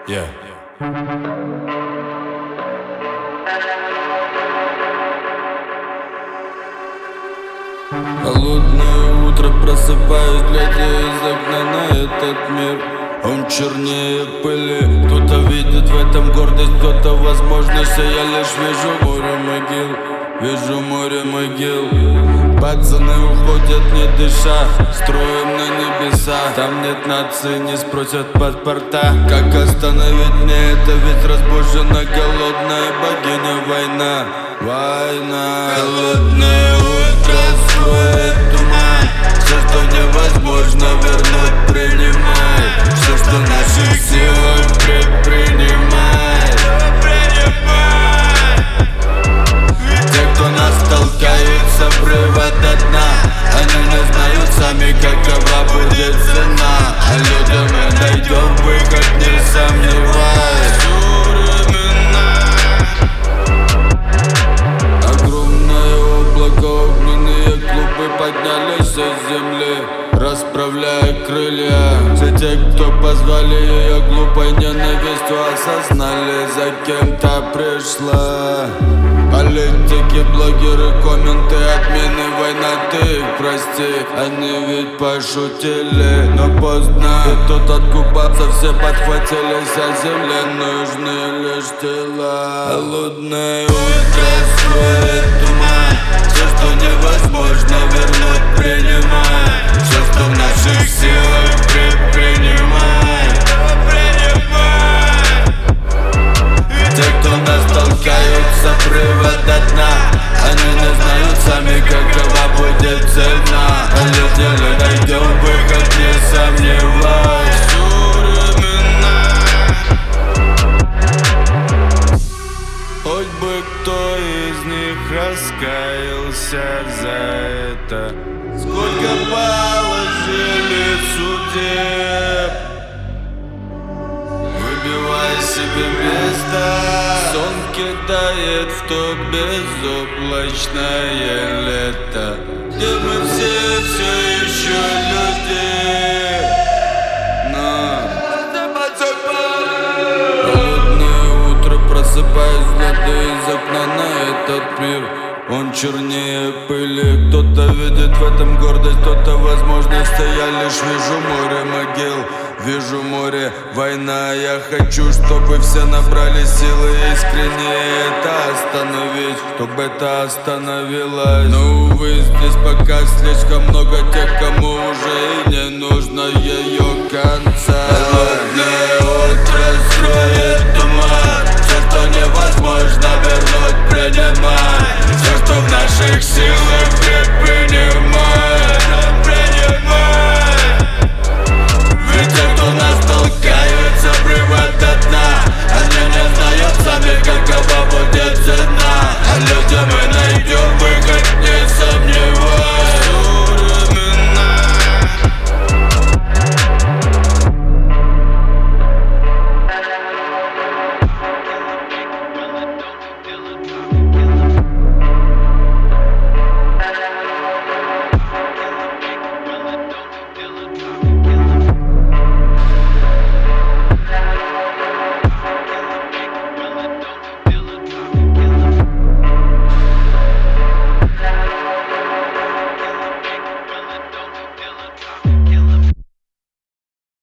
Yeah. Холодное утро, просыпаюсь, глядя из окна на этот мир. Он чернее пыли. Кто-то видит в этом гордость, кто-то возможность, а я лишь вижу море могил. Вижу море могил. Пацаны уходят не дыша, строим на небеса. Там нет нации, не спросят паспорта. Как остановить мне это, ведь разбужена голодная богиня война. Война. Холодное утро строит туман. Все, что невозможно вернуть, принимай. Все, что в наших силах, предпринимай. Те, кто нас толкают с обрыва до дна, они не знают сами, какова будет цена. А людям мы найдем выход, не сомневаясь. Огромное облако, огненные клубы поднялись из земли, расправляя крылья. Все те, кто позвали ее глупой ненавистью, осознали, за кем-то пришла. Политики, блогеры, комменты, отмены, война, ты их прости. Они ведь пошутили, но поздно. И тут откупаться все подхватились, а земле нужны лишь тела. Холодное утро строит туман. Все, что невозможно вернуть, принимай. Все, что в наших силах, предпринимай. Те, кто нас толкают с обрыва до дна, они не знают сами, какова будет цена. А если найдем выход, не сомневайся. Хоть бы кто из них раскаялся за это. Сколько положили в суде, выбивай себе место. Сон кидает в то безоблачное лето, где мы все еще люди. Но холодное утро, просыпаюсь, глядя из окна на этот мир. Он чернее пыли. Кто-то видит в этом гордость, кто-то возможность, а я лишь вижу море могил. Вижу море, война. Я хочу, чтобы все набрали силы искренне это остановить, чтобы это остановилось. Но увы, здесь пока слишком много тех, кому уже и не нужно ее канал.